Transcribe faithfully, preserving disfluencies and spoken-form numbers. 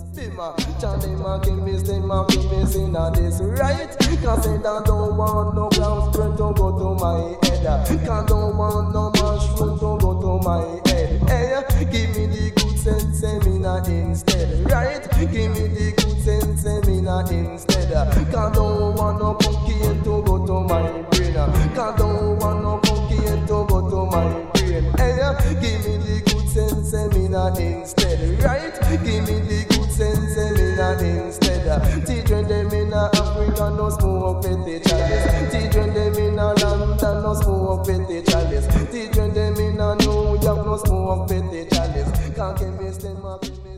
Bima, Charlie McKimmy's them a famous in a this right. Cause I don't want no ground spread to go to my head. Cause don't want no mushroom to go to my head. Hey, give me the good sense seminar instead, right? Give me the good sense seminar instead. Cause don't want no cocaine to go to my brain. Cause don't want no cocaine to go to my brain. Hey, give me the good sense seminar instead, right? Give me the good sense seminar instead. Children them in Africa no smoke with the chalice. Children them in London no smoke with the chalice. Children them in New York no smoke with the chalice. Can't get me stem up.